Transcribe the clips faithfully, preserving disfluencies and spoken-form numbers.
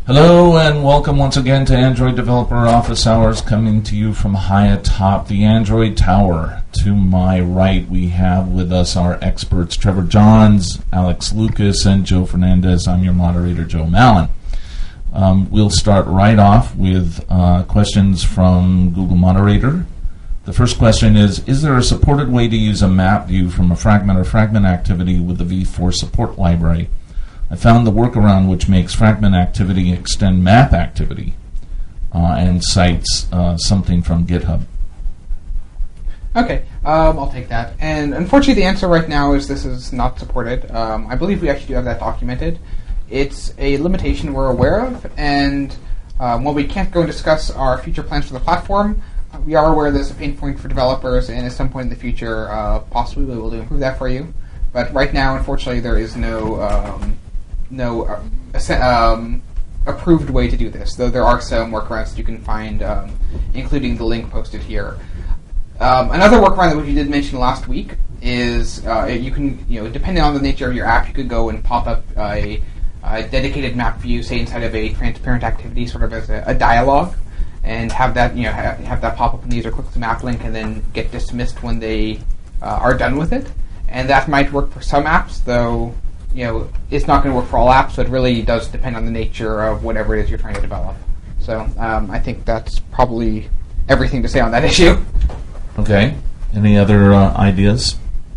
Hello and welcome once again to Android Developer Office Hours, coming to you from high atop the Android Tower. To my right we have with us our experts Trevor Johns, Alex Lucas, and Joe Fernandez. I'm your moderator, Joe Mallon. Um, we'll start right off with uh, questions from Google Moderator. The first question is, is there a supported way to use a map view from a fragment or fragment activity with the V four support library? I found the workaround which makes fragment activity extend map activity uh, and cites uh, something from GitHub. Okay, um, I'll take that. And unfortunately the answer right now is this is not supported. Um, I believe we actually do have that documented. It's a limitation we're aware of, and um, while we can't go and discuss our future plans for the platform, uh, we are aware there's a pain point for developers, and at some point in the future, uh, possibly we will improve that for you. But right now, unfortunately, there is no... Um, no uh, um, approved way to do this, though there are some workarounds that you can find, um, including the link posted here. Um, another workaround that we did mention last week is uh, you can, you know, depending on the nature of your app, you could go and pop up a, a dedicated map view, say inside of a transparent activity, sort of as a, a dialogue, and have that, you know, ha- have that pop up when the user clicks the map link, and then get dismissed when they uh, are done with it. And that might work for some apps, though. You know, it's not going to work for all apps, so it really does depend on the nature of whatever it is you're trying to develop. So um, I think that's probably everything to say on that issue. Okay. Any other uh, ideas?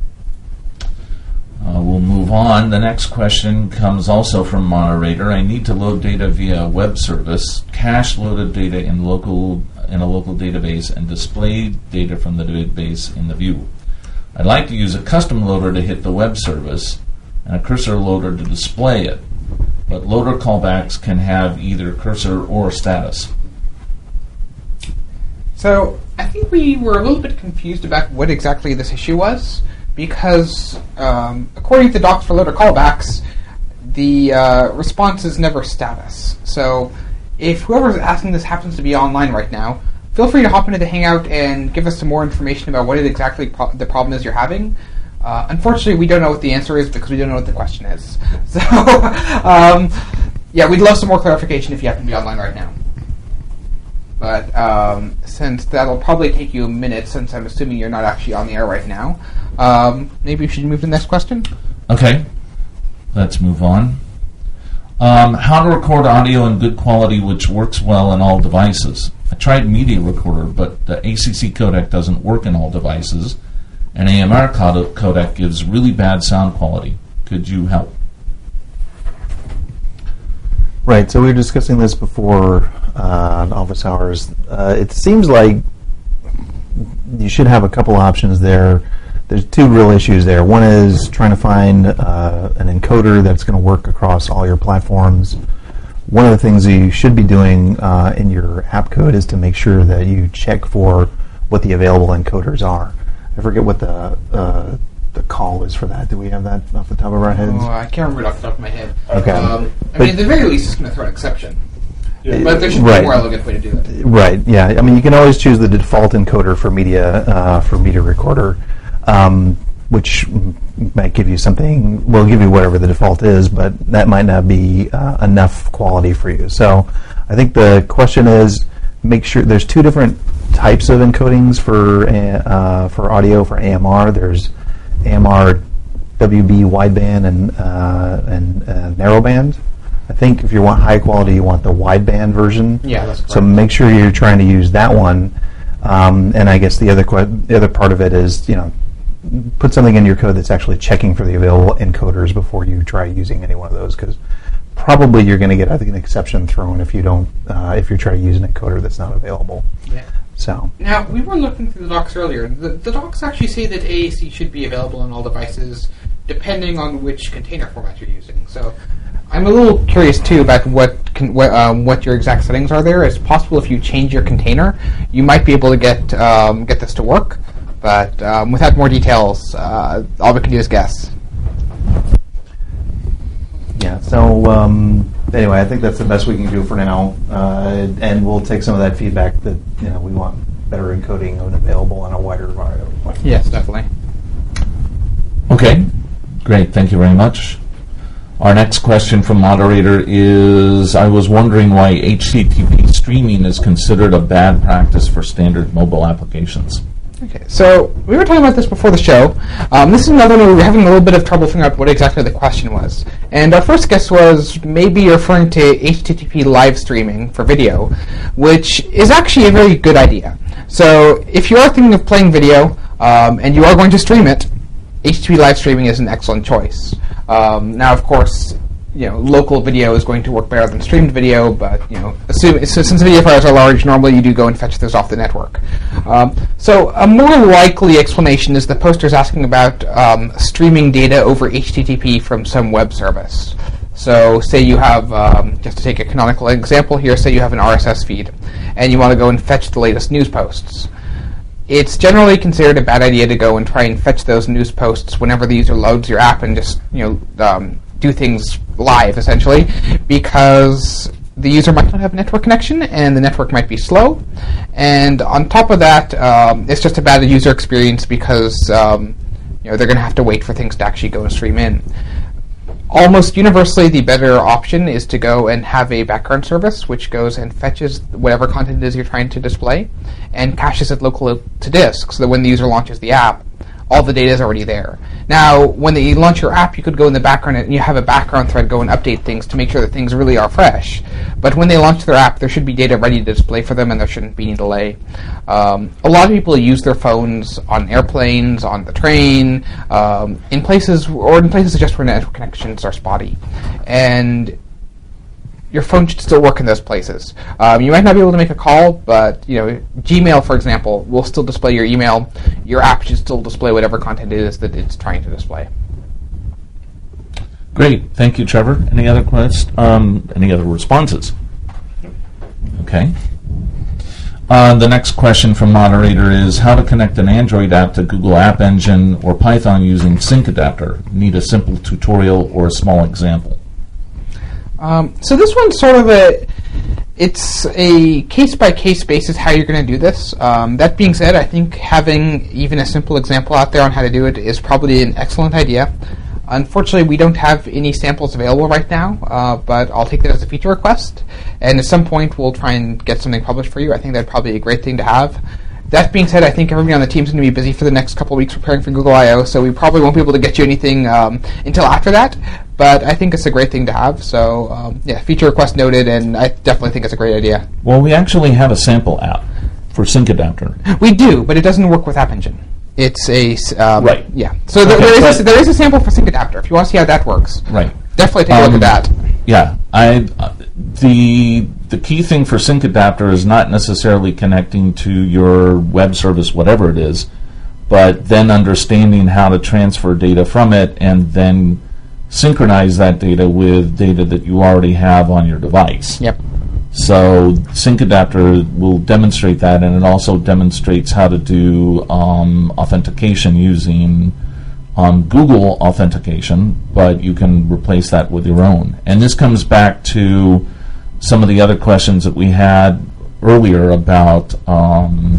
Uh, we'll move on. The next question comes also from moderator. I need to load data via a web service, cache loaded data in local in a local database, and display data from the database in the view. I'd like to use a custom loader to hit the web service and a cursor loader to display it, but loader callbacks can have either cursor or status. So I think we were a little bit confused about what exactly this issue was, because um, according to the docs for loader callbacks, the uh, response is never status. So if whoever's asking this happens to be online right now, feel free to hop into the Hangout and give us some more information about what exactly pro- the problem is you're having. Uh, unfortunately, we don't know what the answer is because we don't know what the question is. So, um, yeah, we'd love some more clarification if you happen to be online right now. But um, since that'll probably take you a minute, since I'm assuming you're not actually on the air right now, um, maybe we should move to the next question? Okay, let's move on. Um, how to record audio in good quality which works well in all devices. I tried Media Recorder, but the A C C codec doesn't work in all devices. An A M R codec gives really bad sound quality. Could you help? Right, so we were discussing this before uh, office hours. Uh, it seems like you should have a couple options there. There's two real issues there. One is trying to find uh, an encoder that's going to work across all your platforms. One of the things you should be doing uh, in your app code is to make sure that you check for what the available encoders are. I forget what the uh, the call is for that. Do we have that off the top of our heads? Oh, I can't remember it off the top of my head. Okay. Um, I but mean, at the very least, it's going to throw an exception. Yeah. But there should Right. be a more elegant way to do it. Right. Yeah. I mean, you can always choose the default encoder for media uh, for Media Recorder, um, which might give you something. Will give you whatever the default is, but that might not be uh, enough quality for you. So, I think the question is, make sure there's two different types of encodings for uh, for audio for A M R. There's A M R W B wideband and uh, and uh, narrowband. I think if you want high quality, you want the wideband version. Yeah, that's correct. So make sure you're trying to use that one. Um, and I guess the other que- the other part of it is, you know, put something in your code that's actually checking for the available encoders before you try using any one of those, because probably you're going to get, I think, an exception thrown if you don't uh, if you try to use an encoder that's not available. Yeah. So now, we were looking through the docs earlier. The, the docs actually say that A A C should be available on all devices, depending on which container format you're using. So I'm a little curious, too, about what con- what, um, what your exact settings are there. It's possible if you change your container, you might be able to get um, get this to work. But um, without more details, uh, all we can do is guess. Yeah, so um, anyway, I think that's the best we can do for now, uh, and we'll take some of that feedback that, you know, we want better encoding and available on a wider variety. Yes, definitely. Okay, great. Thank you very much. Our next question from moderator is, I was wondering why H T T P streaming is considered a bad practice for standard mobile applications. Okay, so we were talking about this before the show. Um, this is another one where we were having a little bit of trouble figuring out what exactly the question was. And our first guess was maybe you're referring to H T T P live streaming for video, which is actually a very good idea. So if you are thinking of playing video um, and you are going to stream it, H T T P live streaming is an excellent choice. Um, now, of course, you know, local video is going to work better than streamed video, but you know, assume, so since video files are large, normally you do go and fetch those off the network. Um, so a more likely explanation is the poster is asking about um, streaming data over H T T P from some web service. So say you have, um, just to take a canonical example here, say you have an R S S feed, and you want to go and fetch the latest news posts. It's generally considered a bad idea to go and try and fetch those news posts whenever the user loads your app and just, you know, um, do things live, essentially, because the user might not have a network connection and the network might be slow. And on top of that, um, it's just a bad user experience because um, you know, they're going to have to wait for things to actually go and stream in. Almost universally, the better option is to go and have a background service which goes and fetches whatever content it is you're trying to display and caches it locally to disk so that when the user launches the app, all the data is already there. Now, when you launch your app, you could go in the background and you have a background thread go and update things to make sure that things really are fresh. But when they launch their app, there should be data ready to display for them and there shouldn't be any delay. Um, a lot of people use their phones on airplanes, on the train, um, in places, or in places just where network connections are spotty. And your phone should still work in those places. Um, you might not be able to make a call, but you know, Gmail, for example, will still display your email. Your app should still display whatever content it is that it's trying to display. Great, thank you, Trevor. Any other questions? Um, any other responses? Okay. Uh, the next question from moderator is how to connect an Android app to Google App Engine or Python using Sync Adapter. Need a simple tutorial or a small example? Um, so this one's sort of a, it's a case-by-case basis how you're going to do this. Um, that being said, I think having even a simple example out there on how to do it is probably an excellent idea. Unfortunately, we don't have any samples available right now, uh, but I'll take that as a feature request, and at some point we'll try and get something published for you. I think that'd probably be a great thing to have. That being said, I think everybody on the team is going to be busy for the next couple of weeks preparing for Google I O, so we probably won't be able to get you anything um, until after that, but I think it's a great thing to have. So, um, yeah, feature request noted, and I definitely think it's a great idea. Well, we actually have a sample app for Sync Adapter. We do, but it doesn't work with App Engine. It's a... Um, right. Yeah. So th- okay, there, is a, there is a sample for Sync Adapter. If you want to see how that works, right. definitely take a um, look at that. Yeah. I uh, the the key thing for Sync Adapter is not necessarily connecting to your web service, whatever it is, but then understanding how to transfer data from it and then synchronize that data with data that you already have on your device. Yep. So Sync Adapter will demonstrate that, and it also demonstrates how to do um, authentication using um, Google authentication, but you can replace that with your own. And this comes back to some of the other questions that we had earlier about, um,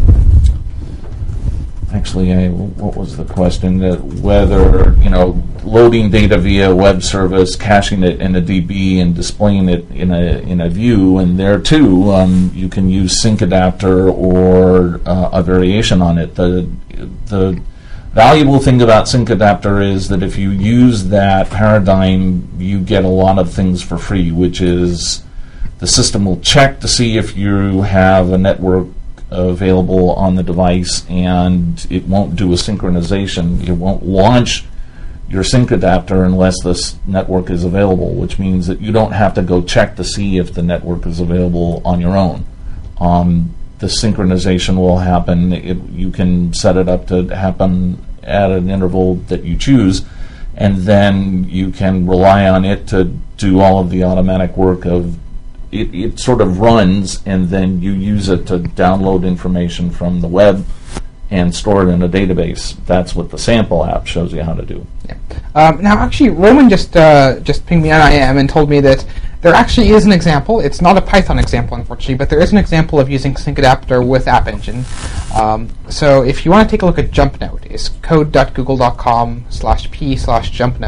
actually, I, what was the question? That whether, you know, loading data via web service, caching it in a D B, and displaying it in a in a view, and there too, um, you can use Sync Adapter or uh, a variation on it. The the valuable thing about Sync Adapter is that if you use that paradigm, you get a lot of things for free, which is the system will check to see if you have a network available on the device, and it won't do a synchronization. It won't launch your Sync Adapter unless this network is available, which means that you don't have to go check to see if the network is available on your own. Um, the synchronization will happen. It, you can set it up to happen at an interval that you choose, and then you can rely on it to do all of the automatic work of it. It sort of runs, and then you use it to download information from the web and store it in a database. That's what the sample app shows you how to do. Yeah. Um, now, actually, Roman just uh, just pinged me on I M and told me that there actually is an example. It's not a Python example, unfortunately, but there is an example of using Sync Adapter with App Engine. Um, so if you want to take a look at JumpNote, it's code.google.com slash p slash JumpNote.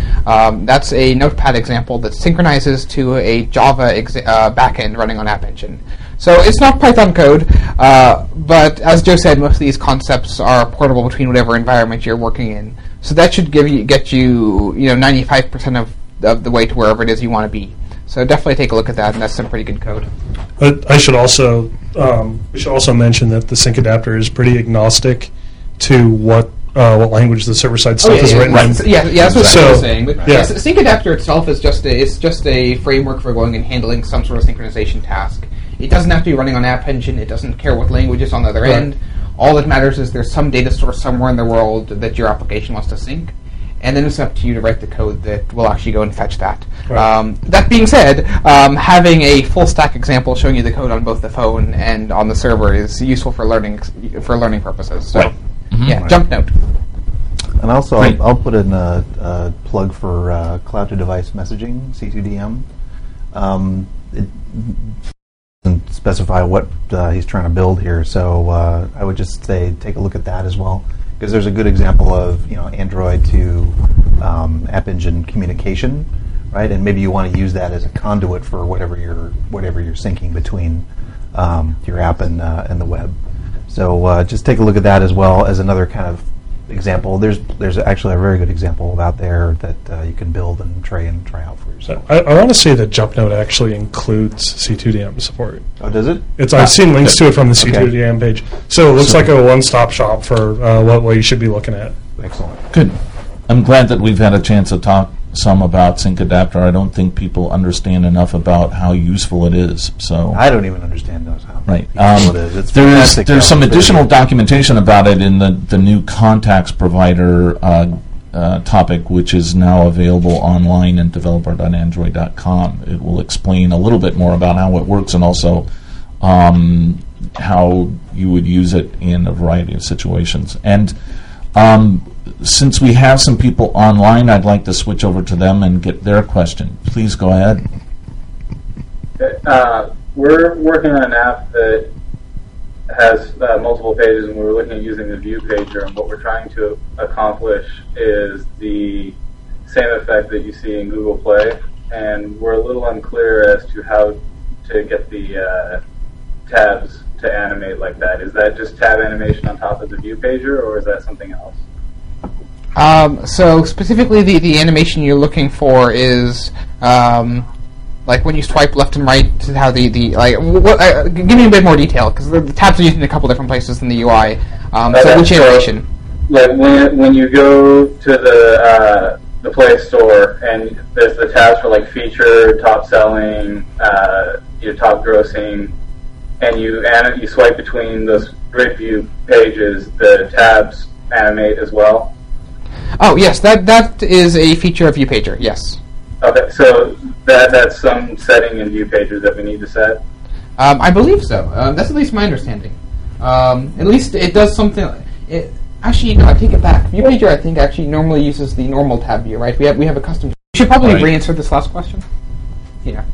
Um, that's a Notepad example that synchronizes to a Java exa- uh, backend running on App Engine. So it's not Python code, uh, but as Joe said, most of these concepts are portable between whatever environment you're working in. So that should give you get you you know ninety-five percent of, of the way to wherever it is you want to be. So definitely take a look at that, and that's some pretty good code. But I should also um, we should also mention that the sync adapter is pretty agnostic to what uh, what language the server side stuff oh, yeah, is yeah, written right. in. So, yeah, yeah, that's what So, I was saying. But yeah. yes, Sync Adapter itself is just a, it's just a framework for going and handling some sort of synchronization task. It doesn't have to be running on App Engine. It doesn't care what language is on the other Right. end. All that matters is there's some data source somewhere in the world that your application wants to sync, and then it's up to you to write the code that will actually go and fetch that. Right. Um, that being said, um, having a full stack example showing you the code on both the phone and on the server is useful for learning for learning purposes. So, Right. Mhm. yeah, Right. jump note. And also, Great. I'll, I'll put in a, a plug for uh, cloud-to-device messaging, C two D M. Um, it doesn't specify what uh, he's trying to build here, so uh, I would just say take a look at that as well, because there's a good example of you know Android to um, App Engine communication, right? And maybe you want to use that as a conduit for whatever you're whatever you're syncing between um, your app and uh, and the web. So uh, just take a look at that as well as another kind of example. There's there's actually a very good example out there that uh, you can build and try and try out for yourself. I, I want to say that JumpNote actually includes C two D M support. Oh, does it? It's I've seen links to it from the C two D M Okay. page, so it looks So- like a one-stop shop for uh, what, what you should be looking at. Excellent. Good. I'm glad that we've had a chance to talk some about Sync Adapter. I don't think people understand enough about how useful it is. So I don't even understand those how Right. useful Um, it is. It's there's fantastic there's some capability. additional documentation about it in the, the new contacts provider uh, uh, topic, which is now available online at developer dot android dot com. It will explain a little bit more about how it works and also um, how you would use it in a variety of situations. And um, since we have some people online, I'd like to switch over to them and get their question. Please go ahead. Uh, we're working on an app that has uh, multiple pages, and we were looking at using the view pager, and what we're trying to accomplish is the same effect that you see in Google Play, and we're a little unclear as to how to get the uh, tabs to animate like that. Is that just tab animation on top of the view pager, or is that something else? Um, so specifically, the, the animation you're looking for is um, like when you swipe left and right. To how the the like what, uh, give me a bit more detail because the, the tabs are used in a couple different places in the U I. Um, so Okay, which so- animation? Like when when you go to the uh, the Play Store and there's the tabs for like featured, top selling, uh, your top grossing, and you anim- you swipe between those grid view pages, the tabs animate as well. Oh yes, that that is a feature of ViewPager. Yes. Okay, so that that's some setting in view pages that we need to set. Um, I believe so. Um, that's at least my understanding. Um, at least it does something. It, actually, no, I take it back. ViewPager, I think, actually normally uses the normal tab view, right? We have we have a custom. We should probably Right. re-answer this last question. Yeah.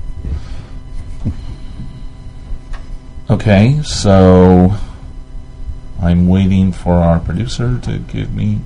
Okay, so I'm waiting for our producer to give me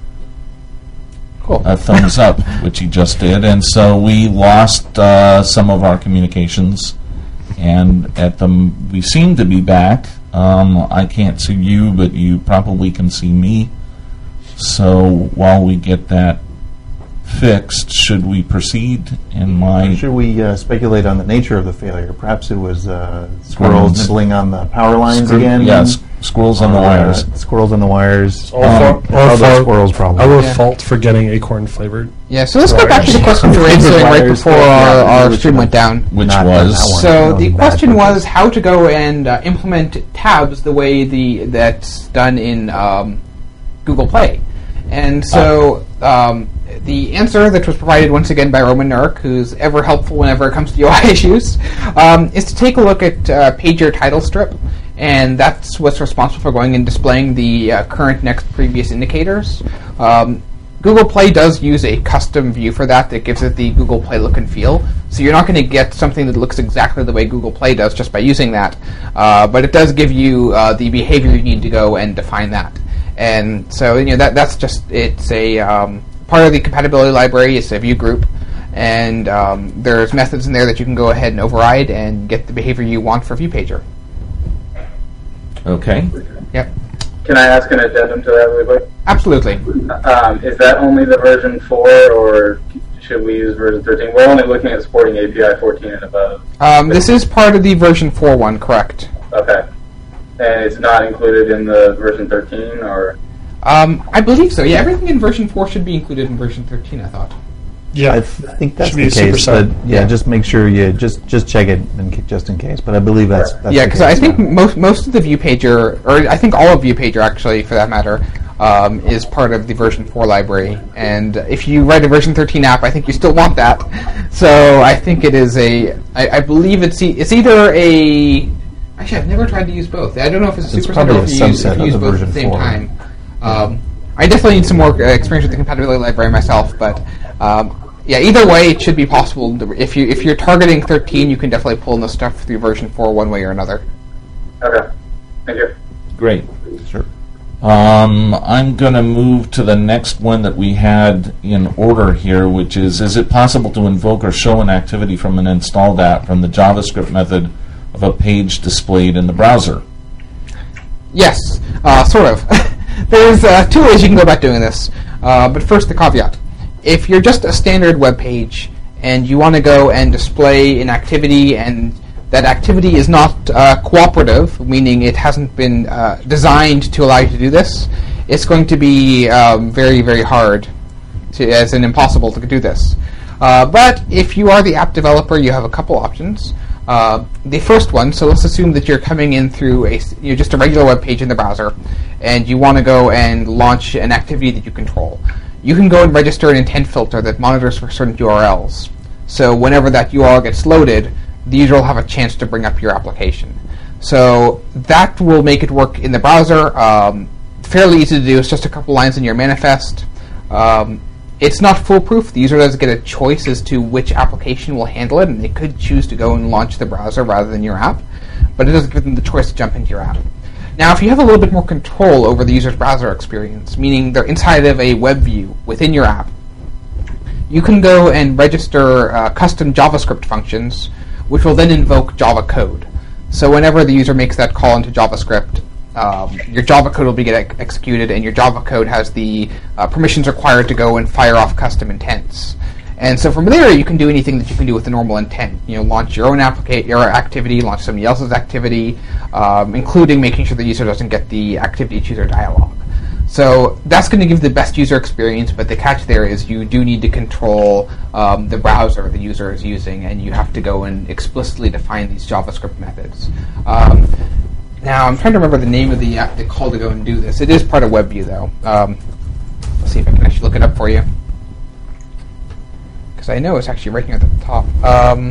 Cool. a thumbs up, which he just did, and so we lost uh, some of our communications, and at the m- we seem to be back. Um, I can't see you, but you probably can see me. So while we get that fixed, should we proceed in my... Should we uh, speculate on the nature of the failure? Perhaps it was uh, squirrels Squirrels. nibbling on the power lines Screw- again. Yes, squirrels on the Or, wires. Uh, squirrels on the wires. All Um, fault- all all those fault- squirrels probably. Our Yeah. fault for getting acorn flavored. Yeah, so let's go Right. back to the question we were answering right Wires, before yeah, our, our which stream one? went down. Which Not done was... that one. So That the was bad question purpose. was how to go and uh, implement tabs the way the that's done in um, Google Play. And so um, the answer that was provided once again by Roman Nurk, who's ever helpful whenever it comes to U I issues, um, is to take a look at uh, Pager title strip, and that's what's responsible for going and displaying the uh, current, next, previous indicators. Um, Google Play does use a custom view for that that gives it the Google Play look and feel. So you're not going to get something that looks exactly the way Google Play does just by using that. Uh, but it does give you uh, the behavior you need to go and define that. And so you know that that's just it's a um, part of the compatibility library is a view group, and um, there's methods in there that you can go ahead and override and get the behavior you want for ViewPager. Okay. Yep. Can I ask an addendum to that really quick? Absolutely. Um, is that only the version four, or should we use version thirteen? We're only looking at supporting A P I fourteen and above. Um, this is part of the version four one, correct? Okay. And it's not included in the version thirteen, or? Um, I believe so. Yeah, everything in version four should be included in version thirteen, I thought. Yeah, I th- think that's Should the be a case, superset. but yeah, just make sure you just just check it in, ca- just in case. But I believe that's, that's Yeah, the because I case think now. most most of the ViewPager, or I think all of ViewPager actually, for that matter, um, is part of the version four library. And if you write a version thirteen app, I think you still want that. So I think it is a. I, I believe it's e- it's either a. Actually, I've never tried to use both. I don't know if it's a It's superset probably or a if you use, subset if you of use the both at the version same four. time. Um, I definitely need some more uh, experience with the compatibility library myself, but. Um, Yeah, either way, it should be possible. To, if you if you're targeting thirteen, you can definitely pull in the stuff through version four one way or another. Okay. Thank you. Great. Sure. Um, I'm going to move to the next one that we had in order here, which is, is it possible to invoke or show an activity from an installed app from the JavaScript method of a page displayed in the browser? Yes, uh, sort of. There's uh, two ways you can go about doing this. Uh, but first, the caveat. If you're just a standard web page and you want to go and display an activity and that activity is not uh, cooperative, meaning it hasn't been uh, designed to allow you to do this, it's going to be um, very, very hard, to, as in impossible to do this. Uh, but if you are the app developer, you have a couple options. Uh, the first one, so let's assume that you're coming in through a, you know, just a regular web page in the browser, and you want to go and launch an activity that you control. You can go and register an intent filter that monitors for certain U R Ls. So whenever that U R L gets loaded, the user will have a chance to bring up your application. So that will make it work in the browser. Um, fairly easy to do. It's just a couple lines in your manifest. Um, it's not foolproof. The user does get a choice as to which application will handle it, and they could choose to go and launch the browser rather than your app. But it does give them the choice to jump into your app. Now, if you have a little bit more control over the user's browser experience, meaning they're inside of a web view within your app, you can go and register uh, custom JavaScript functions, which will then invoke Java code. So whenever the user makes that call into JavaScript, um, your Java code will be get ex- executed, and your Java code has the uh, permissions required to go and fire off custom intents. And so from there, you can do anything that you can do with the normal intent. You know, launch your own applica- your activity, launch somebody else's activity, um, including making sure the user doesn't get the activity chooser dialog. So that's going to give the best user experience, but the catch there is you do need to control um, the browser the user is using, and you have to go and explicitly define these JavaScript methods. Um, now, I'm trying to remember the name of the app, the call to go and do this. It is part of WebView, though. Um, let's see if I can actually look it up for you. I know it's actually right here at the top. Um,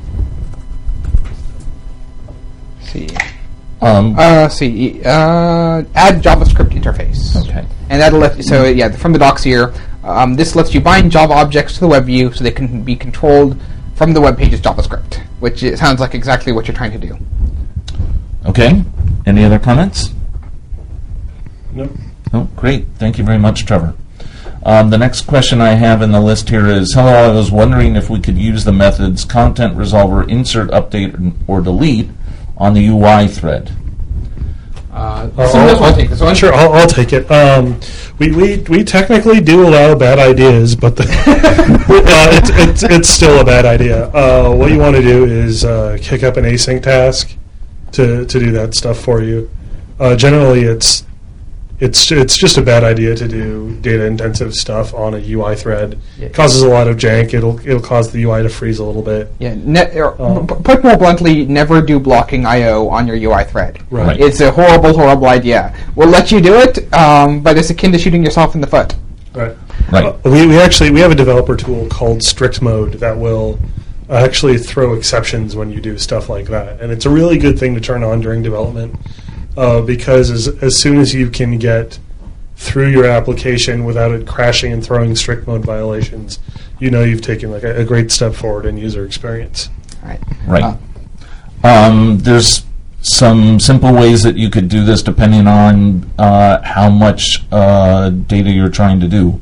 let's see. Um, Uh, let's see. Uh, add JavaScript interface. Okay. And that'll let you, so yeah, from the docs here, um, this lets you bind Java objects to the web view so they can be controlled from the web page's JavaScript, which it sounds like exactly what you're trying to do. Okay. Any other comments? Nope. Oh, great. Thank you very much, Trevor. Um, the next question I have in the list here is, hello, I was wondering if we could use the methods content resolver insert, update, or delete on the U I thread. Uh, Uh, someone else I'll- want to take this one? Sure, I'll, I'll take it. Um, we, we we technically do allow bad ideas, but the, uh, it's, it's it's still a bad idea. Uh, what you want to do is uh, kick up an async task to to do that stuff for you. Uh, generally, it's it's it's just a bad idea to do data intensive stuff on a U I thread. Yeah. It causes a lot of jank. It'll it'll cause the U I to freeze a little bit. Yeah, ne- or, Um, p- put more bluntly, never do blocking I O on your U I thread. Right. It's a horrible, horrible idea. We'll let you do it, um, but it's akin to shooting yourself in the foot. Right. Right. Uh, we, we actually we have a developer tool called Strict Mode that will uh, actually throw exceptions when you do stuff like that, and it's a really good thing to turn on during development uh, because as as soon as you can get through your application without it crashing and throwing strict mode violations, you know you've taken like a, a great step forward in user experience. Right. Right. Uh, Um, there's some simple ways that you could do this depending on uh, how much uh, data you're trying to do.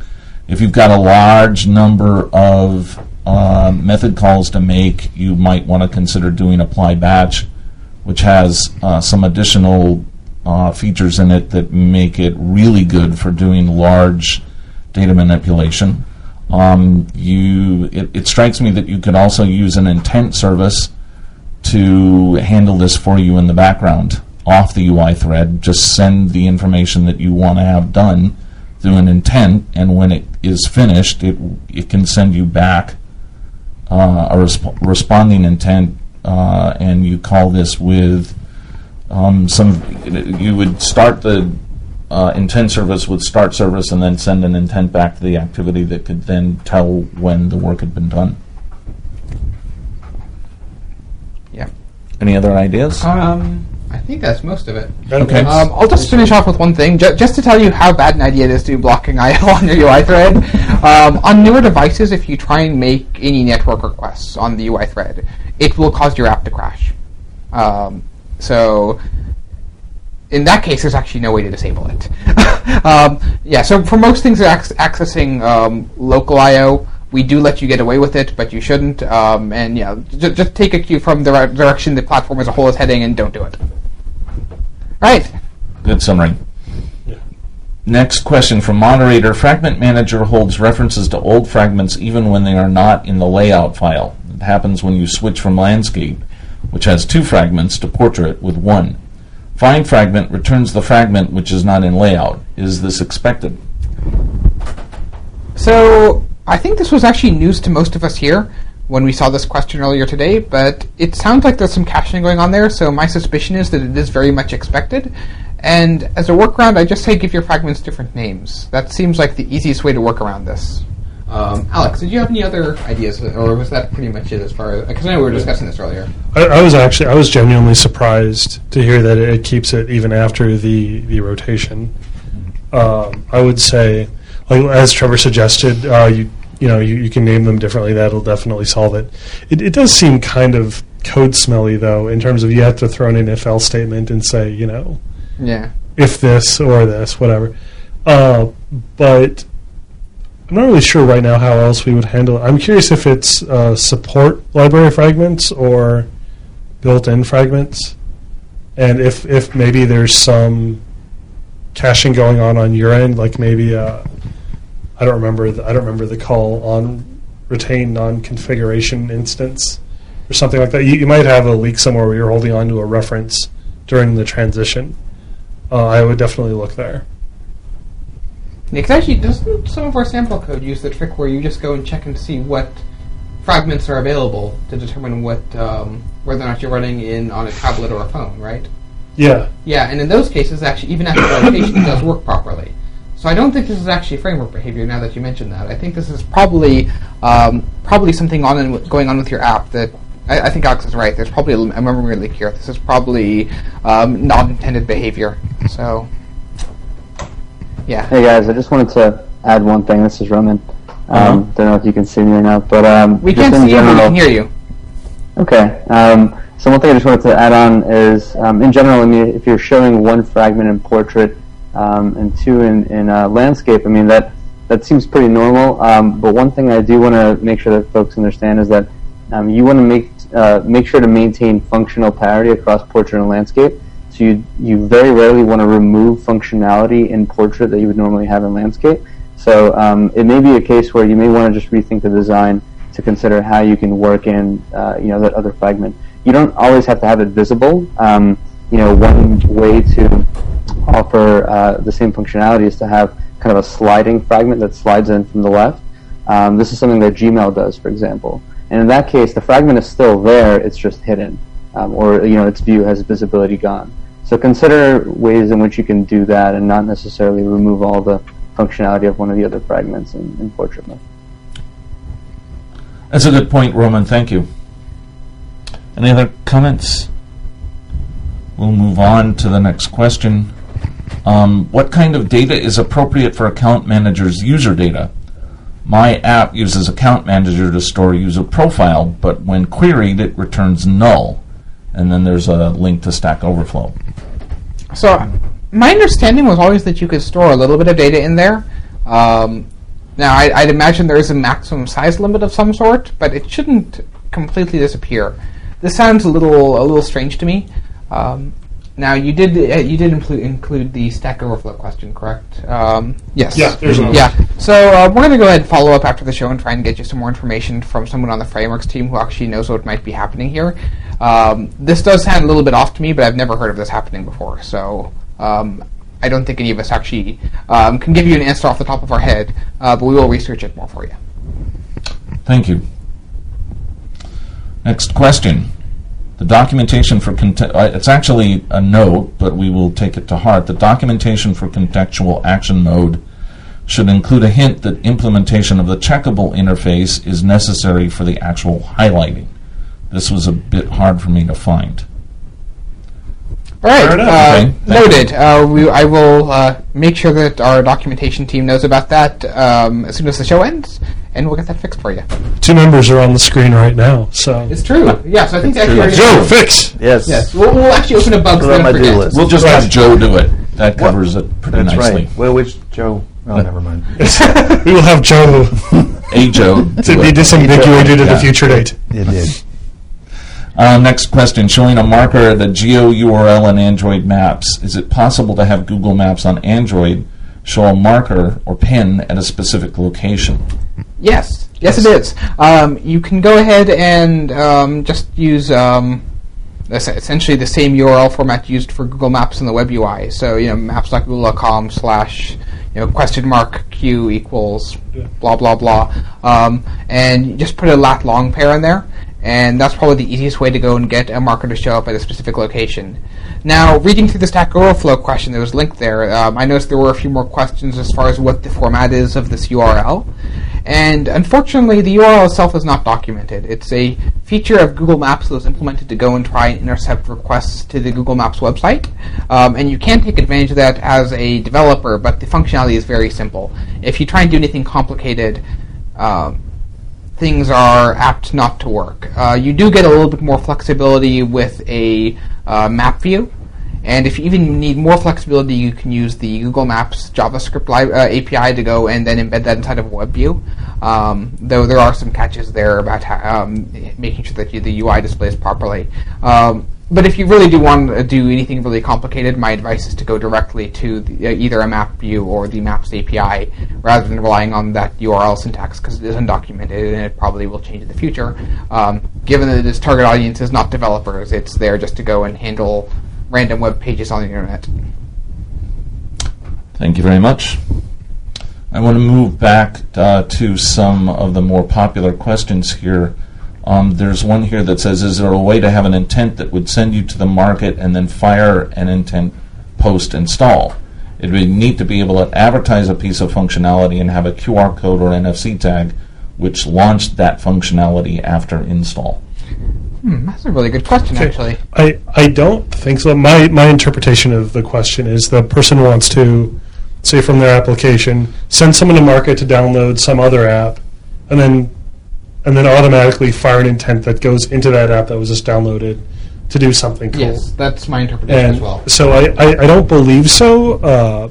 If you've got a large number of uh, method calls to make, you might want to consider doing apply batch, which has uh, some additional uh, features in it that make it really good for doing large data manipulation. Um, you, it, it strikes me that you could also use an intent service to handle this for you in the background off the U I thread. Just send the information that you want to have done through an intent, and when it is finished, it it can send you back uh, a resp- responding intent, uh, and you call this with um, some. You would start the uh, intent service with start service, and then send an intent back to the activity that could then tell when the work had been done. Yeah. Any other ideas? Um, I think that's most of it. Okay. Um, I'll just finish off with one thing, ju- just to tell you how bad an idea it is to do blocking I O on your U I thread. Um, on newer devices, if you try and make any network requests on the U I thread, it will cause your app to crash. Um, so, in that case, there's actually no way to disable it. um, yeah, so for most things that are ac- accessing um, local I O, we do let you get away with it, but you shouldn't. Um, and yeah, j- just take a cue from the right direction the platform as a whole is heading, and don't do it. Right. Good summary. Yeah. Next question from moderator. Fragment Manager holds references to old fragments even when they are not in the layout file. It happens when you switch from landscape, which has two fragments, to portrait with one. Find fragment returns the fragment which is not in layout. Is this expected? So I think this was actually news to most of us here when we saw this question earlier today, but it sounds like there's some caching going on there, so my suspicion is that it is very much expected. And as a workaround, I just say give your fragments different names. That seems like the easiest way to work around this. Um, Alex, did you have any other ideas, or was that pretty much it as far as... Because I know we were discussing this earlier. I, I was actually, I was genuinely surprised to hear that it, it keeps it even after the, the rotation. Um, I would say, like as Trevor suggested, uh, you you know you, you can name them differently. That'll definitely solve it. It, it does seem kind of code smelly though, in terms of you have to throw in an if else statement and say, you know, Yeah. if this or this, whatever. Uh, but I'm not really sure right now how else we would handle it. I'm curious if it's uh, support library fragments or built-in fragments, and if if maybe there's some caching going on on your end, like maybe uh, I don't remember the, I don't remember the call on retain non-configuration instance or something like that. You, you might have a leak somewhere where you're holding on to a reference during the transition. Uh, I would definitely look there. Because actually, doesn't some of our sample code use the trick where you just go and check and see what fragments are available to determine what um, whether or not you're running in on a tablet or a phone, right? Yeah. Yeah, and in those cases, actually, even after the rotation, it does work properly. So I don't think this is actually framework behavior. Now that you mention that, I think this is probably um, probably something on in, going on with your app that I, I think Alex is right. There's probably a memory leak here. This is probably um, not intended behavior. So. Yeah. Hey guys, I just wanted to add one thing. This is Roman. Um, Uh-huh. Don't know if you can see me or not, but um, We just can't in see you, but we general- can hear you. Okay. Um, so one thing I just wanted to add on is, um, in general, I mean, if you're showing one fragment in portrait um, and two in, in uh, landscape, I mean that that seems pretty normal. Um, but one thing I do want to make sure that folks understand is that um, you want to make uh, make sure to maintain functional parity across portrait and landscape. So you, you very rarely want to remove functionality in portrait that you would normally have in landscape. So um, it may be a case where you may want to just rethink the design to consider how you can work in uh, you know, that other fragment. You don't always have to have it visible. Um, you know, one way to offer uh, the same functionality is to have kind of a sliding fragment that slides in from the left. Um, this is something that Gmail does, for example. And in that case, the fragment is still there, it's just hidden. Um, or you know, its view has visibility gone. So consider ways in which you can do that and not necessarily remove all the functionality of one of the other fragments in, in portrait mode. That's a good point, Roman. Thank you. Any other comments? We'll move on to the next question. Um, what kind of data is appropriate for account manager's user data? My app uses account manager to store user profile, but when queried, it returns null. And then there's a link to Stack Overflow. So my understanding was always that you could store a little bit of data in there. Um, Now, I, I'd imagine there is a maximum size limit of some sort, but it shouldn't completely disappear. This sounds a little a little strange to me. Um, now, you did uh, you did include include the Stack Overflow question, correct? Um, yes. Yeah, there's one. Yeah. So uh, we're going to go ahead and follow up after the show and try and get you some more information from someone on the Frameworks team who actually knows what might be happening here. Um, this does sound a little bit off to me, but I've never heard of this happening before. So um, I don't think any of us actually um, can give you an answer off the top of our head, uh, but we will research it more for you. Thank you. Next question. The documentation for conte- uh, it's actually a note, but we will take it to heart. The documentation for contextual action mode should include a hint that implementation of the checkable interface is necessary for the actual highlighting. This was a bit hard for me to find. All right, Fair enough. uh, Okay, thank noted. Uh, we, I will uh, make sure that our documentation team knows about that um, as soon as the show ends, and we'll get that fixed for you. Two members are on the screen right now, so It's true. Yeah, so I think actually true. already- Joe, fix. Yes. Yes, we'll, we'll actually open a bug Put it so on my don't do forget. list. We'll just Right. have Joe do it. That covers it pretty That's nicely. right. Well, which Joe? Oh, never mind. We will have Joe A Joe. to do be it. disambiguated at Yeah. a future date. It did. Uh, next question. Showing a marker at the geo U R L in Android Maps. Is it possible to have Google Maps on Android show a marker or pin at a specific location? Yes, yes, it is. Um, you can go ahead and um, just use um, es- essentially the same U R L format used for Google Maps in the web U I. So, you know, maps dot google dot com slash, you know, question mark Q equals Yeah. blah, blah, blah. Um, and you just put a lat long pair in there. And that's probably the easiest way to go and get a marker to show up at a specific location. Now, reading through the Stack Overflow question that was linked there, um, I noticed there were a few more questions as far as what the format is of this U R L. And unfortunately, the U R L itself is not documented. It's a feature of Google Maps that was implemented to go and try and intercept requests to the Google Maps website. Um, and you can take advantage of that as a developer, but the functionality is very simple. If you try and do anything complicated, um, things are apt not to work. Uh, you do get a little bit more flexibility with a uh, map view, and if you even need more flexibility, you can use the Google Maps JavaScript li- uh, A P I to go and then embed that inside of a web view. Um, though there are some catches there about how, um, making sure that you, the U I displays properly. Um, But if you really do want to do anything really complicated, my advice is to go directly to the, uh, either a map view or the Maps A P I rather than relying on that U R L syntax because it is undocumented and it probably will change in the future. Um, given that its target audience is not developers, it's there just to go and handle random web pages on the internet. Thank you very much. I want to move back uh, to some of the more popular questions here. Um, there's one here that says, is there a way to have an intent that would send you to the market and then fire an intent post-install? It would be neat to be able to advertise a piece of functionality and have a Q R code or N F C tag which launched that functionality after install. Hmm, that's a really good question, Okay. actually. I, I don't think so. My my interpretation of the question is the person wants to, say from their application, send someone to market to download some other app, and then and then automatically fire an intent that goes into that app that was just downloaded to do something cool. Yes, that's my interpretation And as well. so I, I, I don't believe so. Uh,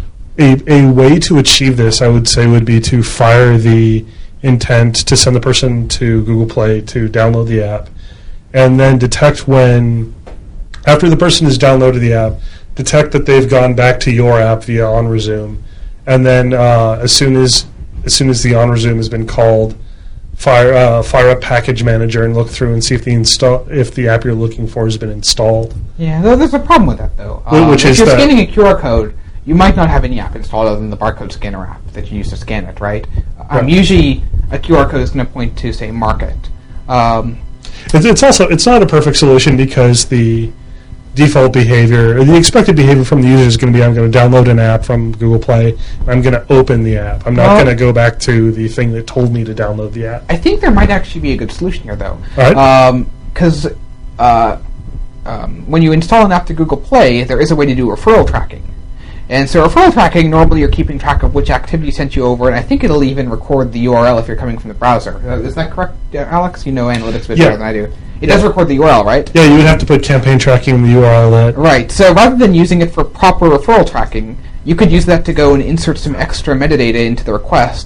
a, a way to achieve this, I would say, would be to fire the intent to send the person to Google Play to download the app, and then detect when, after the person has downloaded the app, detect that they've gone back to your app via OnResume, and then uh, as soon as as soon as the OnResume has been called, fire uh, fire up Package Manager and look through and see if the install if the app you're looking for has been installed. Yeah, though there's a problem with that, though. Wh- Um, which if is you're that- scanning a Q R code, you might not have any app installed other than the barcode scanner app that you use to scan it, right? Um, Right. Usually, a Q R code is going to point to, say, market. Um, It's, it's also it's not a perfect solution because the default behavior, or the expected behavior from the user is going to be, I'm going to download an app from Google Play, and I'm going to open the app. I'm not Well- going to go back to the thing that told me to download the app. I think there might actually be a good solution here, though. Right. Because uh, um, when you install an app to Google Play, there is a way to do referral tracking. And so referral tracking, normally you're keeping track of which activity sent you over, and I think it'll even record the U R L if you're coming from the browser. Uh, is that correct, uh, Alex? You know analytics a bit Yeah. better than I do. It does record the U R L, right? Yeah, you would have to put campaign tracking in the U R L that. Right. So rather than using it for proper referral tracking, you could use that to go and insert some extra metadata into the request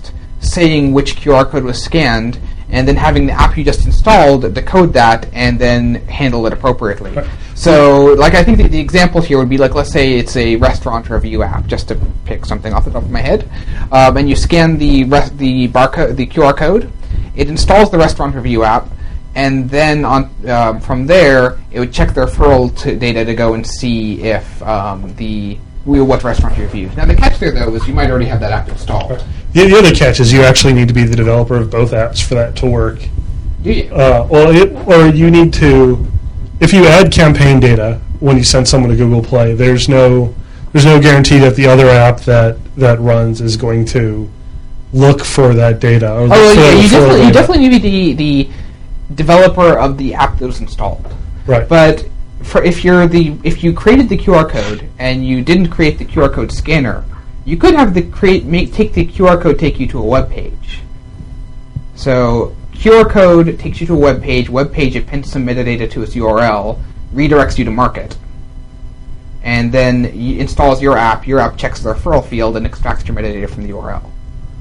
saying which Q R code was scanned, and then having the app you just installed decode that and then handle it appropriately. Right. So, like, I think the, the example here would be, like, let's say it's a restaurant review app, just to pick something off the top of my head, um, and you scan the res- the barcode, the Q R code, it installs the restaurant review app, and then on um, from there, it would check the referral to data to go and see if um, the what restaurant you reviewed. Now, the catch there, though, is you might already have that app installed. Right. The, the other catch is you actually need to be the developer of both apps for that to work. Do you? Uh, well, it, or you need to, if you add campaign data when you send someone to Google Play, there's no there's no guarantee that the other app that, that runs is going to look for that data. Or oh, well, yeah, you definitely, you data. definitely need to be the, the developer of the app that was installed. Right. But for if you're the if you created the Q R code and you didn't create the Q R code scanner, you could have the create make take the Q R code take you to a web page. So Q R code takes you to a web page. Web page appends some metadata to its U R L, redirects you to Market, and then y- installs your app. Your app checks the referral field and extracts your metadata from the U R L.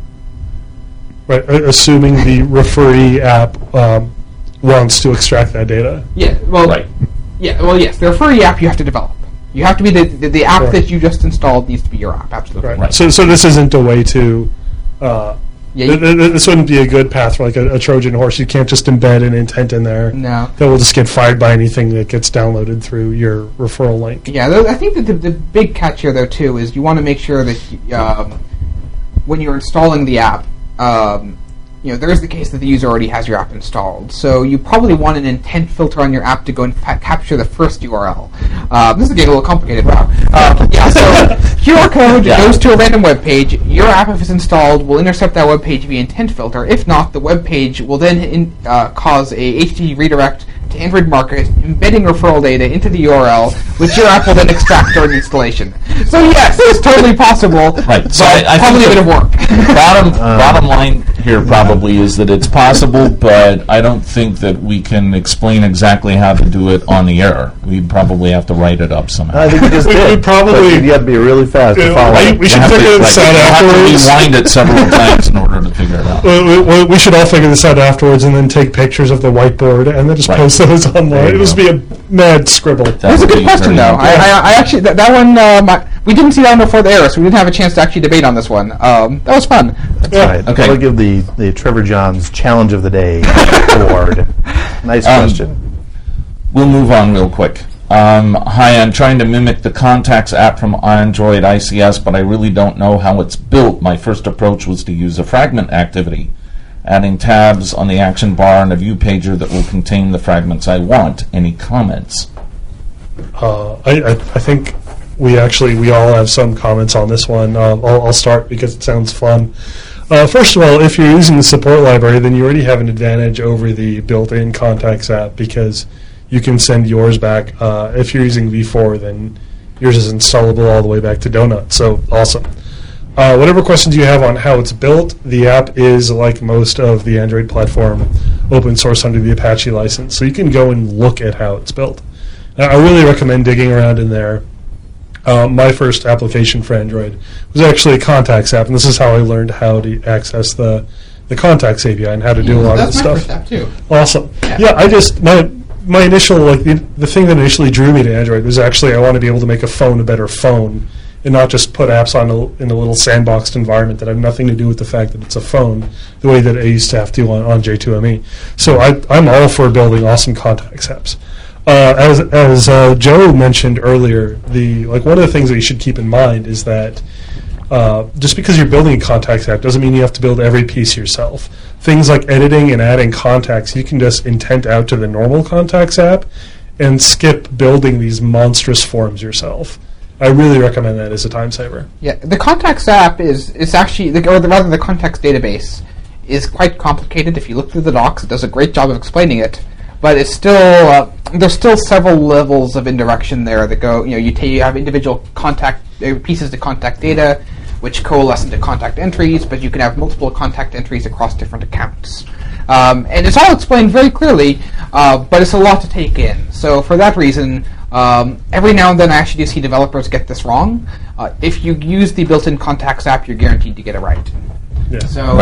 Right. Assuming the referee app um, wants to extract that data. Yeah. Well. Right. Yeah, well, yes, the referee app you have to develop. You have to be the the, the app Right. that you just installed needs to be your app. Absolutely. Right. Right. So, so this isn't a way to. Uh, Yeah, th- you- th- this wouldn't be a good path for like a, a Trojan horse. You can't just embed an intent in there No. that will just get fired by anything that gets downloaded through your referral link. Yeah, th- I think that the, the big catch here, though, too, is you want to make sure that um, when you're installing the app, um, you know, there is the case that the user already has your app installed. So you probably want an intent filter on your app to go and fa- capture the first U R L. Uh, this is getting a little complicated. Wow. Uh, yeah. So Q R code Yeah. goes to a random web page. Your app, if it's installed, will intercept that web page via intent filter. If not, the web page will then in, uh, cause a H T T P redirect to Android Market, embedding referral data into the U R L, which your app will then extract during installation. So yes, it's totally possible. Right. So but I, I probably a think bit of work. bottom bottom line here probably is that it's possible, but I don't think that we can explain exactly how to do it on the air. We'd probably have to write it up somehow. I think we just We- did. we probably- but you have to be really fast to Yeah, follow. I- it. we should You have figure to, this like, out you have to afterwards. rewind it several times in order to figure it out. We, we, we should all figure this out afterwards and then take pictures of the whiteboard and then just Right. post those online. There you It'll just go. be a mad scribble. That That's a would good be question, very though. I, good. I, I actually that, that one um, I, we didn't see that one before the air, so we didn't have a chance to actually debate on this one. Um, that was fun. Yeah. Right. Okay. We'll give the, the Trevor Johns Challenge of the Day award. Nice Um, question. We'll move on real quick. Um, hi, I'm trying to mimic the Contacts app from Android I C S, but I really don't know how it's built. My first approach was to use a fragment activity, adding tabs on the action bar and a view pager that will contain the fragments I want. Any comments? Uh, I, I, I think we actually we all have some comments on this one. Um, I'll, I'll start because it sounds fun. Uh, first of all, if you're using the support library, then you already have an advantage over the built-in Contacts app because you can send yours back. Uh, if you're using V four, then yours is installable all the way back to Donut. So awesome. Uh, whatever questions you have on how it's built, the app is, like most of the Android platform, open source under the Apache license. So you can go and look at how it's built. Now, I really recommend digging around in there. Uh, my first application for Android was actually a Contacts app, and this is how I learned how to access the, the Contacts A P I and how to do a lot That's of my the first stuff. step, too. Awesome. Yeah. Yeah, I just my my initial like the, the thing that initially drew me to Android was actually I want to be able to make a phone a better phone and not just put apps on a, in a little sandboxed environment that have nothing to do with the fact that it's a phone, the way that I used to have to on, on J two M E. So I, I'm all for building awesome Contacts apps. Uh, as as uh, Joe mentioned earlier, the like one of the things that you should keep in mind is that uh, just because you're building a Contacts app doesn't mean you have to build every piece yourself. Things like editing and adding contacts, you can just intent out to the normal Contacts app and skip building these monstrous forms yourself. I really recommend that as a time saver. Yeah, the Contacts app is is actually, the, or the, rather, the Contacts database is quite complicated. If you look through the docs, it does a great job of explaining it. But it's still uh, there's still several levels of indirection there that go. You know, you, ta- you have individual contact uh, pieces to contact data, which coalesce into contact entries. But you can have multiple contact entries across different accounts. Um, and it's all explained very clearly, uh, but it's a lot to take in. So for that reason, um, every now and then I actually do see developers get this wrong. Uh, if you use the built-in Contacts app, you're guaranteed to get it right. Yeah. So Right.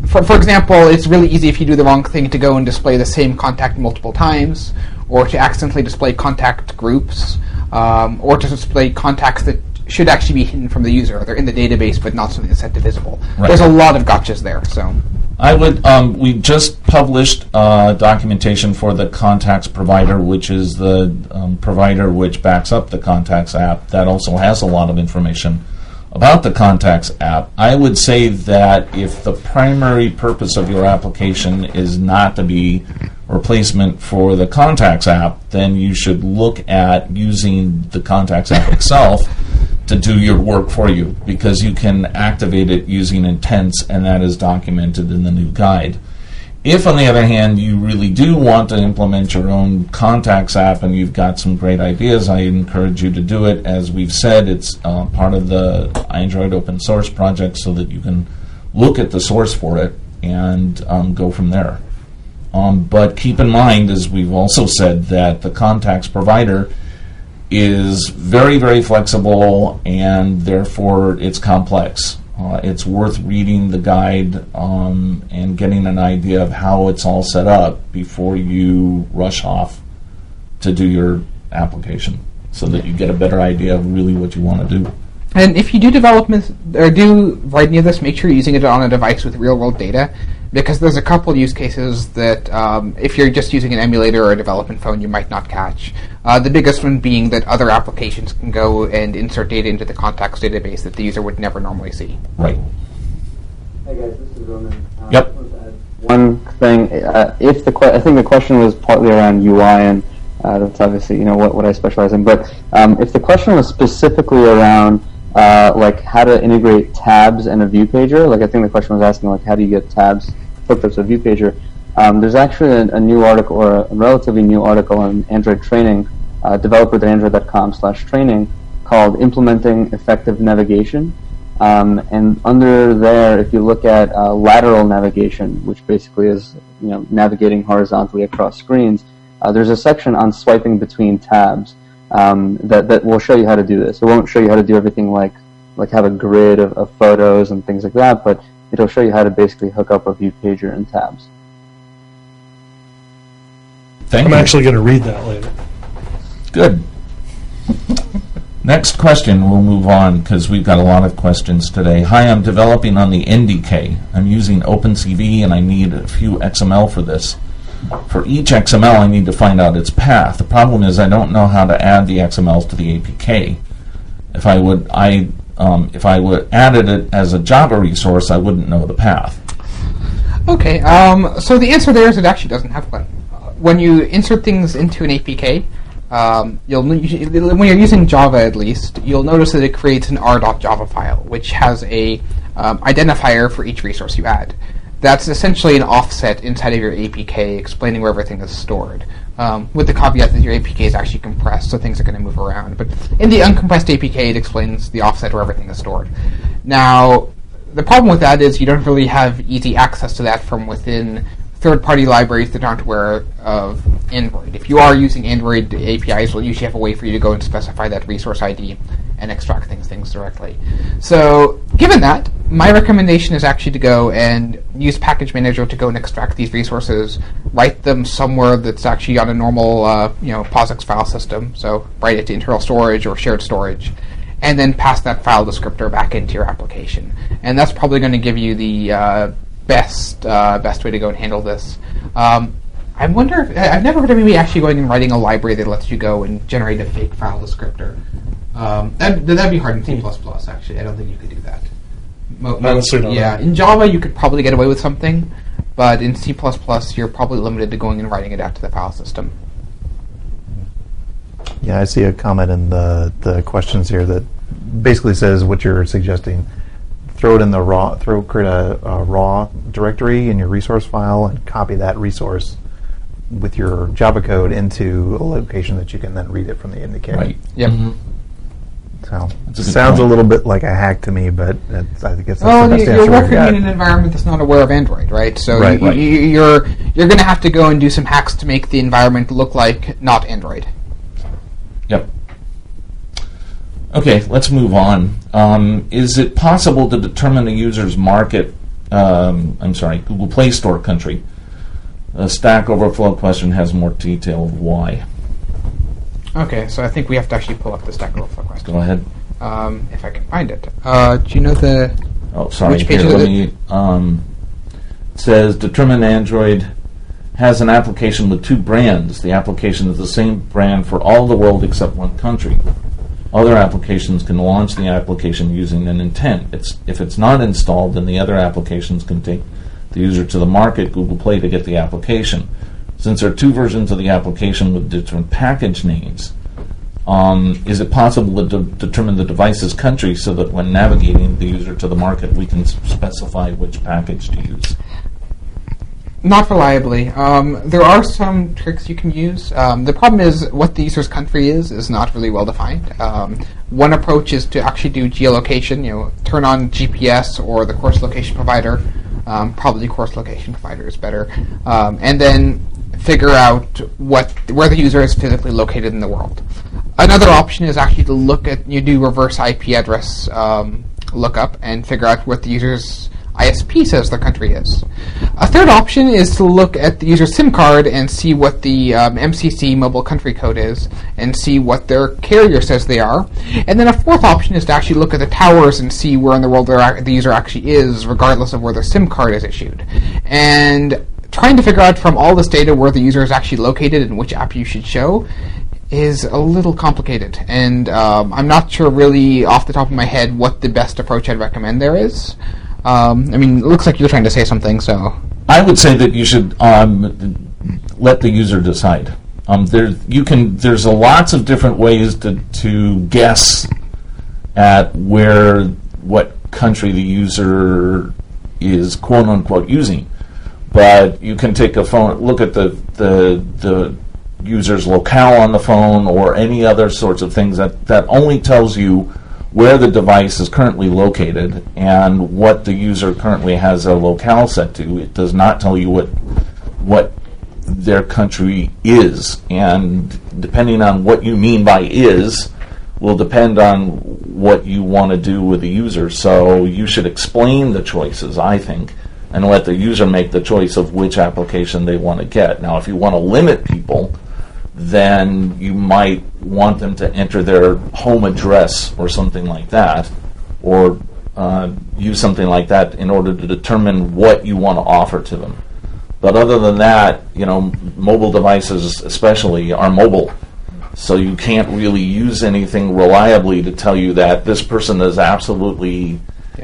for, for example, it's really easy if you do the wrong thing to go and display the same contact multiple times, or to accidentally display contact groups, um, or to display contacts that should actually be hidden from the user. They're in the database, but not something that's set to visible. Right. There's a lot of gotchas there. So I would. Um, we just published uh, documentation for the Contacts provider, which is the um, provider which backs up the Contacts app. That also has a lot of information about the Contacts app. I would say that if the primary purpose of your application is not to be replacement for the Contacts app, then you should look at using the Contacts app itself to do your work for you, because you can activate it using intents, and that is documented in the new guide. If, on the other hand, you really do want to implement your own Contacts app and you've got some great ideas, I encourage you to do it. As we've said, it's uh, part of the Android open source project, so that you can look at the source for it and um, go from there. Um, but keep in mind, as we've also said, that the Contacts provider is very, very flexible, and therefore it's complex. Uh, it's worth reading the guide um, and getting an idea of how it's all set up before you rush off to do your application, so that you get a better idea of really what you want to do. And if you do development or do write any of this, make sure you're using it on a device with real-world data, because there's a couple use cases that um, if you're just using an emulator or a development phone, you might not catch. Uh, the biggest one being that other applications can go and insert data into the contacts database that the user would never normally see. Right. Hey guys, this is Roman. Uh, Yep. I just wanted to add one thing, uh, if the que- I think the question was partly around U I, and uh, that's obviously you know what, what I specialize in. But um, if the question was specifically around uh, like how to integrate tabs and a view pager, like I think the question was asking like how do you get tabs hooked up to a view pager. Um, there's actually a, a new article, or a relatively new article on Android training, uh, developer dot android dot com slash training, called Implementing Effective Navigation. Um, and under there, if you look at uh, lateral navigation, which basically is you know navigating horizontally across screens, uh, there's a section on swiping between tabs um, that that will show you how to do this. It won't show you how to do everything like like have a grid of, of photos and things like that, but it'll show you how to basically hook up a view pager and tabs. Thank I'm you. actually going to read that later. Good. Next question, we'll move on because we've got a lot of questions today. Hi, I'm developing on the N D K. I'm using OpenCV and I need a few X M L for this. For each X M L, I need to find out its path. The problem is I don't know how to add the X M Ls to the A P K. If I would, I um, if I would added it as a Java resource, I wouldn't know the path. Okay, um, so the answer there is it actually doesn't have one. Uh, when you insert things into an A P K, um, you'll when you're using Java at least, you'll notice that it creates an r dot java file, which has a um, identifier for each resource you add. That's essentially an offset inside of your A P K explaining where everything is stored, um, with the caveat that your A P K is actually compressed, so things are going to move around. But in the uncompressed A P K, it explains the offset where everything is stored. Now, the problem with that is you don't really have easy access to that from within third-party libraries that aren't aware of Android. If you are using Android A P Is, we'll usually have a way for you to go and specify that resource I D and extract things, things directly. So, given that, my recommendation is actually to go and use Package Manager to go and extract these resources, write them somewhere that's actually on a normal, uh, you know, POSIX file system. So, write it to internal storage or shared storage, and then pass that file descriptor back into your application. And that's probably going to give you the uh, best uh, best way to go and handle this. Um, I wonder if, I've never heard of anybody actually going and writing a library that lets you go and generate a fake file descriptor. Um, that, that'd be hard in C plus plus, actually. I don't think you could do that. Mo- mo- Honestly, not. yeah, in Java you could probably get away with something, but in C plus plus you're probably limited to going and writing it out to the file system. Yeah, I see a comment in the, the questions here that basically says what you're suggesting. Throw it in the raw, throw create a, a raw directory in your resource file and copy that resource with your Java code into a location that you can then read it from the N D K. Right. Yep. Mhm. So That's a good sounds point. a little bit like a hack to me, but it's, I guess that's Well, the best you're answer we've working got. in an environment that's not aware of Android, right? So Right, you, right. you, you're you're going to have to go and do some hacks to make the environment look like not Android. Yep. Okay, let's move on. Um, is it possible to determine a user's market um, I'm sorry, Google Play Store country. The Stack Overflow question has more detail of why. Okay, so I think we have to actually pull up the Stack Overflow question. Go ahead. Um, if I can find it. Uh, do you know the... Oh, sorry. Which page Here, is let it? me... Um, it says, determine Android has an application with two brands. The application is the same brand for all the world except one country. Other applications can launch the application using an intent. It's, if it's not installed, then the other applications can take the user to the market, Google Play, to get the application. Since there are two versions of the application with different package names, um, is it possible to de- determine the device's country so that when navigating the user to the market, we can s- specify which package to use? Not reliably. Um, there are some tricks you can use. Um, the problem is what the user's country is is not really well defined. Um, one approach is to actually do geolocation. You know, turn on G P S or the course location provider. Um, probably course location provider is better, um, and then figure out what where the user is physically located in the world. Another option is actually to look at you do reverse I P address um, lookup and figure out what the user's I S P says their country is. A third option is to look at the user's SIM card and see what the um, M C C mobile country code is and see what their carrier says they are. And then a fourth option is to actually look at the towers and see where in the world the user actually is, regardless of where their SIM card is issued. And trying to figure out from all this data where the user is actually located and which app you should show is a little complicated. And um, I'm not sure really off the top of my head what the best approach I'd recommend there is. Um, I mean, it looks like you're trying to say something, so... I would say that you should um, let the user decide. Um, there, you can. There's a lots of different ways to, to guess at where, what country the user is quote unquote using. But you can take a phone, look at the the the user's locale on the phone or any other sorts of things that, that only tells you where the device is currently located and what the user currently has their locale set to. It does not tell you what what their country is, and depending on what you mean by is will depend on what you want to do with the user. So you should explain the choices, I think, and let the user make the choice of which application they want to get. Now, if you want to limit people, then you might want them to enter their home address or something like that, or uh, use something like that in order to determine what you want to offer to them. But other than that, you know, mobile devices especially are mobile, so you can't really use anything reliably to tell you that this person is absolutely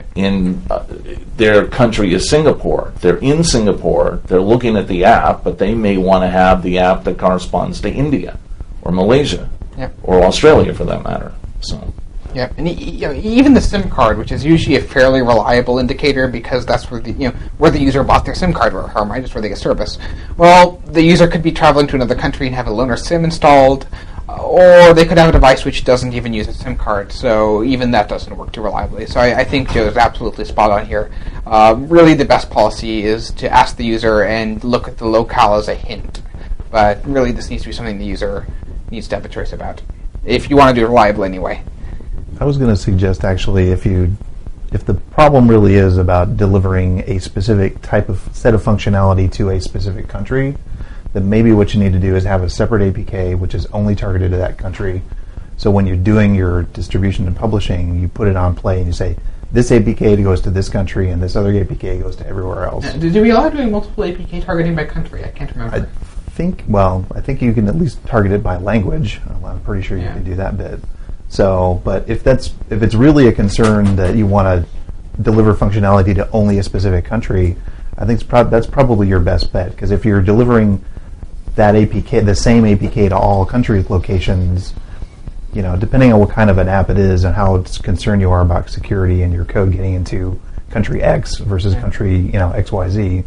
in uh, their country is Singapore. They're in Singapore, they're looking at the app, but they may want to have the app that corresponds to India or Malaysia Yep. or Australia for that matter. So Yeah, and e- you know, even the SIM card, which is usually a fairly reliable indicator because that's where the you know where the user bought their SIM card from, right? It's where they get service. Well, the user could be traveling to another country and have a loaner SIM installed, uh, or they could have a device which doesn't even use a SIM card. So even that doesn't work too reliably. So I, I think Joe's absolutely spot on here. Uh, really, the best policy is to ask the user and look at the locale as a hint. But really, this needs to be something the user needs to have a choice about, if you want to do it reliably anyway. I was going to suggest actually if you, if the problem really is about delivering a specific type of set of functionality to a specific country, then maybe what you need to do is have a separate A P K which is only targeted to that country. So when you're doing your distribution and publishing, you put it on Play and you say, this A P K goes to this country and this other A P K goes to everywhere else. Uh, do we allow doing multiple A P K targeting by country? I can't remember. I think, well, I think you can at least target it by language. I'm pretty sure you Yeah. can do that bit. So, but if that's if it's really a concern that you want to deliver functionality to only a specific country, I think it's prob- that's probably your best bet. Because if you're delivering that A P K, the same A P K to all country locations, you know, depending on what kind of an app it is and how concerned you are about security and your code getting into country X versus Yeah. country, you know, X Y Z,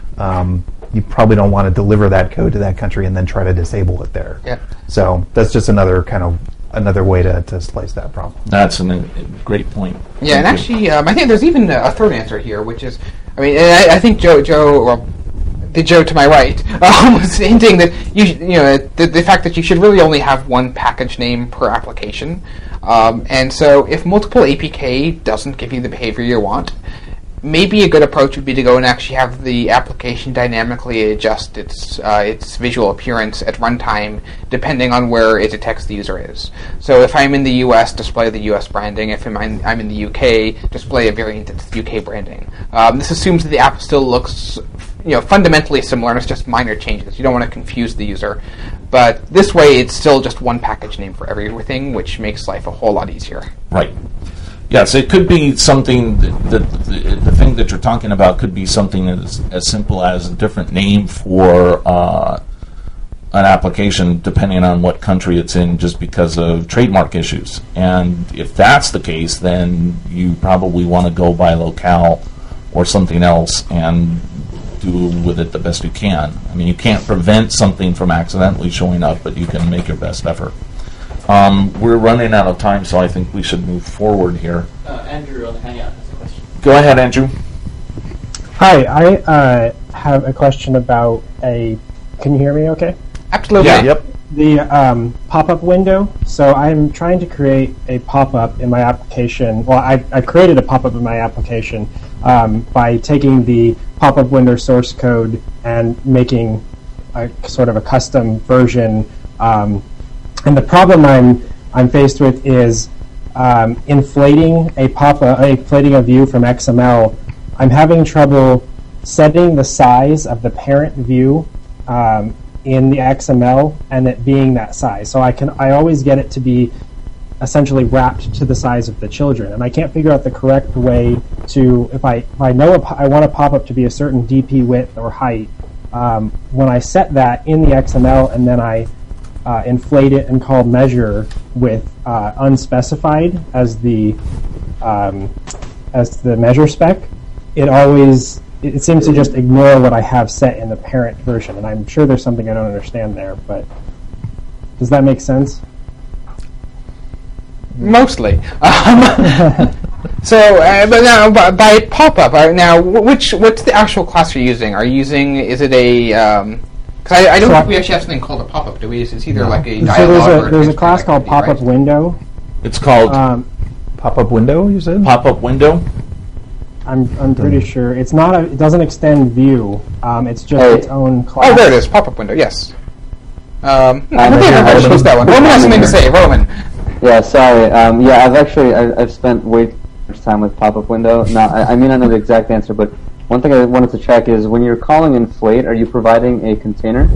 um, you probably don't want to deliver that code to that country and then try to disable it there. Yeah. So that's just another kind of another way to, to slice that problem. that's an, a great point. Yeah, and Thank you. actually, um, I think there's even a third answer here, which is, I mean, and I, I think Joe, Joe, well, the Joe to my right, um, was hinting that you, sh- you know, the, the fact that you should really only have one package name per application, um, and so if multiple A P K doesn't give you the behavior you want, maybe a good approach would be to go and actually have the application dynamically adjust its uh, its visual appearance at runtime depending on where it detects the user is. So if I'm in the U S, display the U S branding. If I'm in, I'm in the U K, display a variant that's U K branding. Um, this assumes that the app still looks, you know, fundamentally similar, and it's just minor changes. You don't want to confuse the user. But this way, it's still just one package name for everything, which makes life a whole lot easier. Right. Yes, it could be something that, that the, the thing that you're talking about could be something as, as simple as a different name for uh, an application depending on what country it's in, just because of trademark issues. And if that's the case, then you probably want to go by locale or something else and do with it the best you can. I mean, you can't prevent something from accidentally showing up, but you can make your best effort. Um, we're running out of time, so I think we should move forward here. Uh, Andrew on the Hangout has a question. Go ahead, Andrew. Hi, I uh, have a question about a. Can you hear me? Okay. Absolutely. Yeah. Yep. The um, pop-up window. So I'm trying to create a pop-up in my application. Well, I, I created a pop-up in my application um, by taking the pop-up window source code and making a sort of a custom version. Um, And the problem I'm I'm faced with is um, inflating a pop-up, inflating a view from X M L. I'm having trouble setting the size of the parent view um, in the X M L and it being that size. So I can I always get it to be essentially wrapped to the size of the children, and I can't figure out the correct way to if I if I know a, I want a pop-up to be a certain D P width or height. Um, when I set that in the X M L and then I Uh, inflate it and call measure with uh, unspecified as the um, as the measure spec, it always it, it seems to just ignore what I have set in the parent version, and I'm sure there's something I don't understand there. But does that make sense? Mostly. Um, so, uh, but now by, by pop-up, uh, now which what's the actual class you're using? Are you using? Is it a? Um, Because I, I don't So think we actually have something called a pop-up, do we? It's either like a dialogue So there's or a there's a class called activity, pop-up right? window. It's called Um, Pop-up window, you said? pop-up window. I'm I'm pretty sure it's not a it doesn't extend view. Um, it's just Hey. its own class. Oh, there it is, pop-up window, yes. Um, Uh, I don't think yeah, I chose that one. Roman has something to say, Roman. Yeah, sorry. Um, yeah, I've actually I, I've spent way too much time with pop-up window. Now, I, I may not know the exact answer, but one thing I wanted to check is when you're calling inflate, are you providing a container?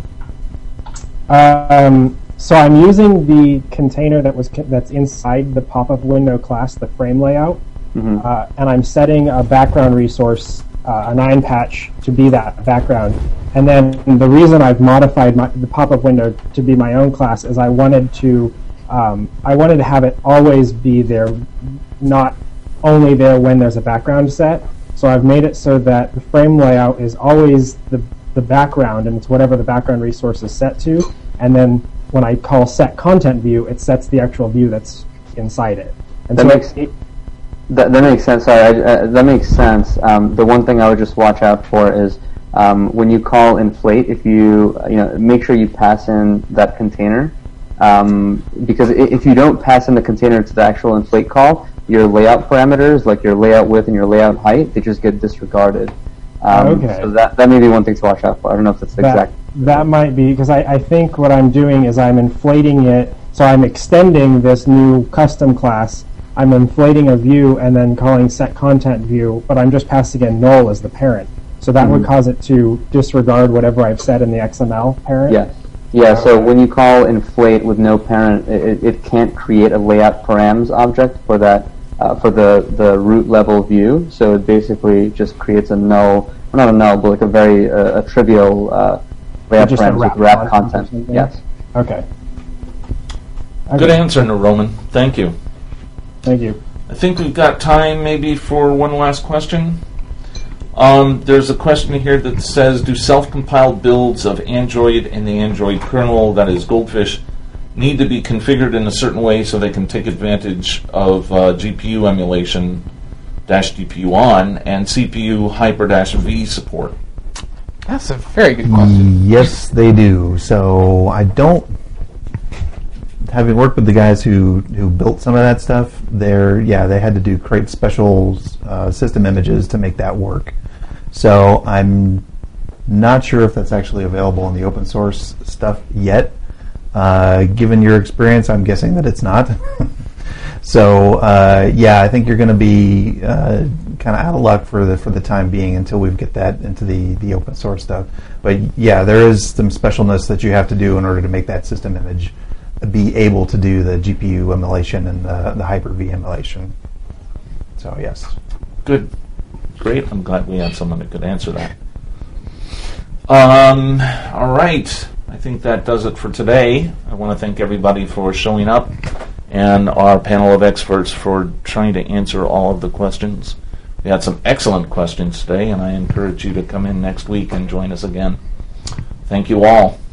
Um, so I'm using the container that was co- that's inside the pop-up window class, the frame layout, Mm-hmm. uh, and I'm setting a background resource, uh, a nine patch, to be that background. And then the reason I've modified my, the pop-up window to be my own class is I wanted to um, I wanted to have it always be there, not only there when there's a background set. So I've made it so that the frame layout is always the the background, and it's whatever the background resource is set to, and then when I call set content view, it sets the actual view that's inside it. And That so makes it, that, that makes sense. Sorry, I, uh, that makes sense. Um, the one thing I would just watch out for is um, when you call inflate, if you you know make sure you pass in that container, um, because i- if you don't pass in the container to the actual inflate call, your layout parameters, like your layout width and your layout height, they just get disregarded. Um, Okay. So that that may be one thing to watch out for. I don't know if that's the that, exact. that might be, because I, I think what I'm doing is I'm inflating it, so I'm extending this new custom class, I'm inflating a view and then calling set content view, but I'm just passing in null as the parent. So that would cause it to disregard whatever I've said in the X M L parent? Yes. Yeah, so when you call inflate with no parent, it, it can't create a layout params object for that uh, for the, the root level view. So it basically just creates a null, well, not a null, but like a very uh, a trivial uh, layout Just a params with wrap wrap content or content. something? Yes. Okay. Good Okay. answer, Roman. Thank you. Thank you. I think we've got time maybe for one last question. Um, there's a question here that says, do self-compiled builds of Android and the Android kernel, that is Goldfish, need to be configured in a certain way so they can take advantage of uh, G P U emulation, dash G P U on, and C P U hyper-V support? That's a very good question. Yes, they do. So I don't having worked with the guys who, who built some of that stuff, they're yeah they had to do create special uh, system images to make that work. So I'm not sure if that's actually available in the open source stuff yet. Uh, given your experience, I'm guessing that it's not. So uh, yeah, I think you're going to be uh, kind of out of luck for the for the time being until we get that into the, the open source stuff. But yeah, there is some specialness that you have to do in order to make that system image be able to do the G P U emulation and the, the Hyper-V emulation. So yes. Good. Great. I'm glad we had someone that could answer that. Um, all right. I think that does it for today. I want to thank everybody for showing up and our panel of experts for trying to answer all of the questions. We had some excellent questions today, and I encourage you to come in next week and join us again. Thank you all.